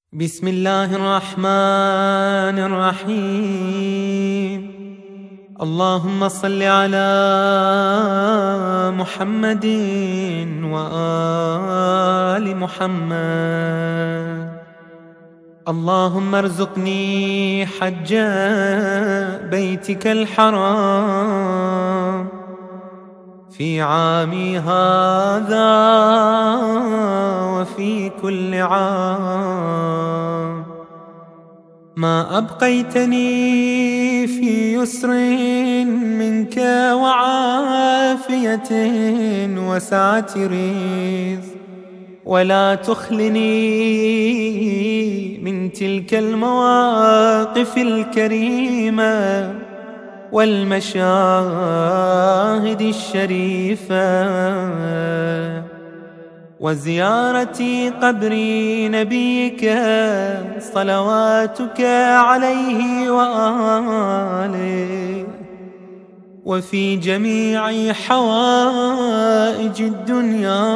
بسم الله الرحمن الرحيم. اللهم صل على محمد وآل محمد. اللهم ارزقني حج بيتك الحرام في عامي هذا وفي كل عام، ما أبقيتني في يسر منك وعافية وسعة رزق، ولا تخلني من تلك المواقف الكريمة والمشاهد الشريفة وزيارة قبر نبيك صلواتك عليه وآله، وفي جميع حوائج الدنيا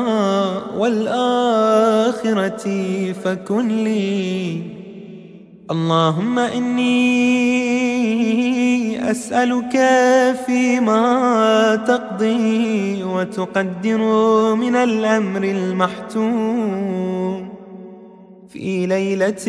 والآخرة فكن لي. اللهم إني أسألك فيما تقضي وتقدر من الأمر المحتوم في ليلة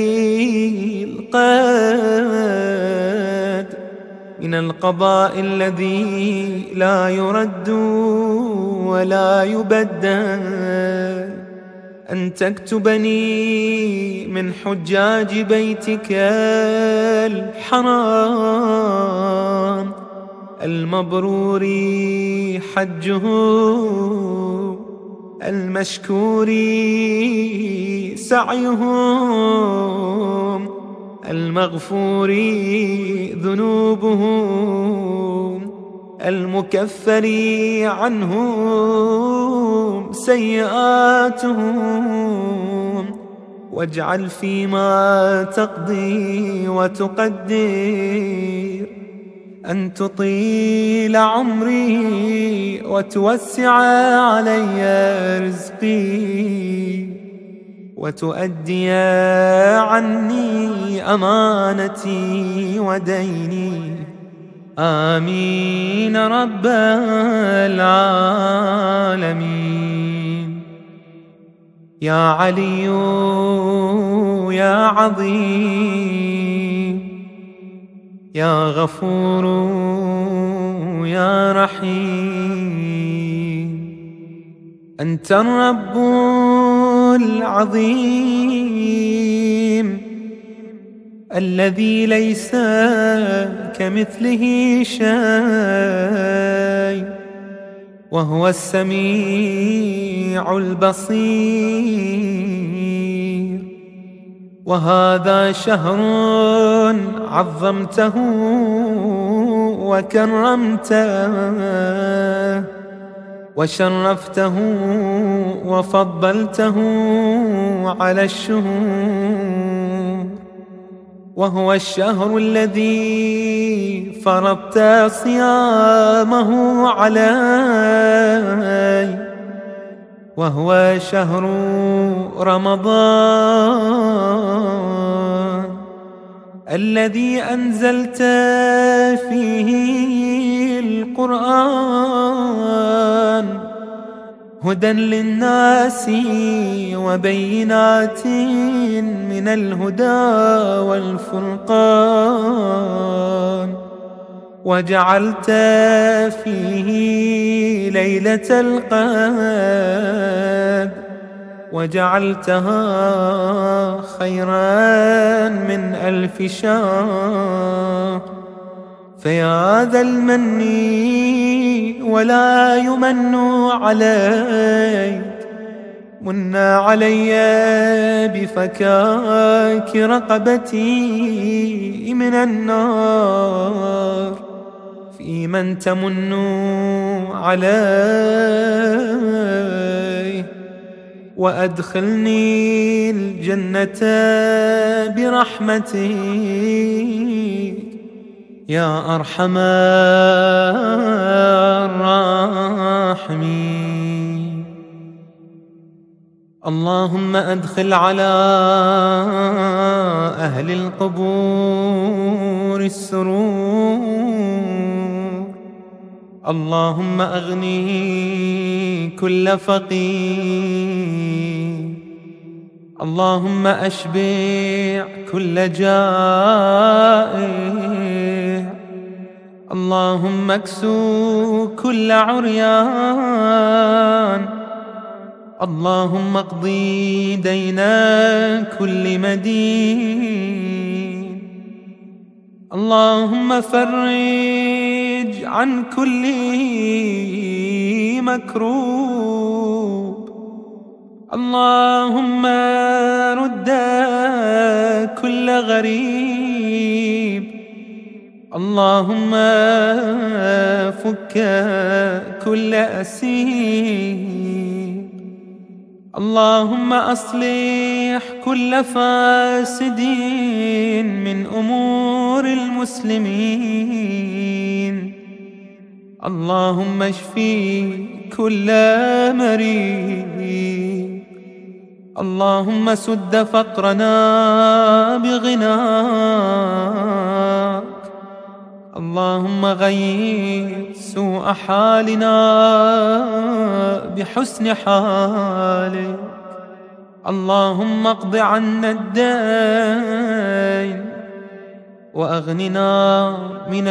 القدر من القضاء الذي لا يرد ولا يبدل، أن تكتبني من حجاج بيتك الحرام المبرور حجه المشكور سعيهم المغفور ذنوبهم المكفر عنهم سيئاتهم، واجعل فيما تقضي وتقدر أن تطيل عمري وتوسع علي رزقي وتؤدي عني أمانتي وديني. آمين رب العالمين. يا علي يا عظيم يا غفور يا رحيم، أنت الرب العظيم الذي ليس كمثله شيء، وهو السميع البصير. وهذا شهر عظمته وكرمته وشرفته وفضلته على الشهور، وهو الشهر الذي فرضت صيامه علي، وهو شهر رمضان الذي أنزلت فيه القرآن هدى للناس وبينات من الهدى والفرقان، وجعلت فيه ليلة القدر وجعلتها خيرا من 1000 شهر. فيا ذا المن ولا يمن عليك، من علي بفكاك رقبتي من النار، في من تمن علي، وأدخلني الجنة برحمتك يا أرحم الراحمين. اللهم أدخل على أهل القبور السرور. اللهم أغني كل فقير، اللهم أشبع كل جائع، اللهم اكسو كل عريان، اللهم اقضي دين كل مدين، اللهم فرج عن كل مكروب، اللهم رد كل غريب، اللهم فك كل أسير، اللهم أصلح كل فاسد من أمور المسلمين، اللهم اشفي كل مريض، اللهم سد فقرنا بغناك، اللهم غير سوء حالنا بحسن حالك، اللهم اقض عنا الدين وأغننا من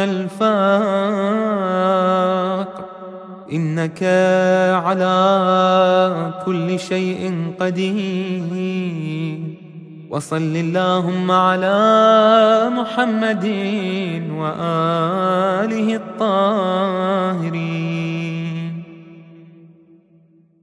الفقر، إنك على كل شيء قدير. وصل اللهم على محمد وآله الطاهرين.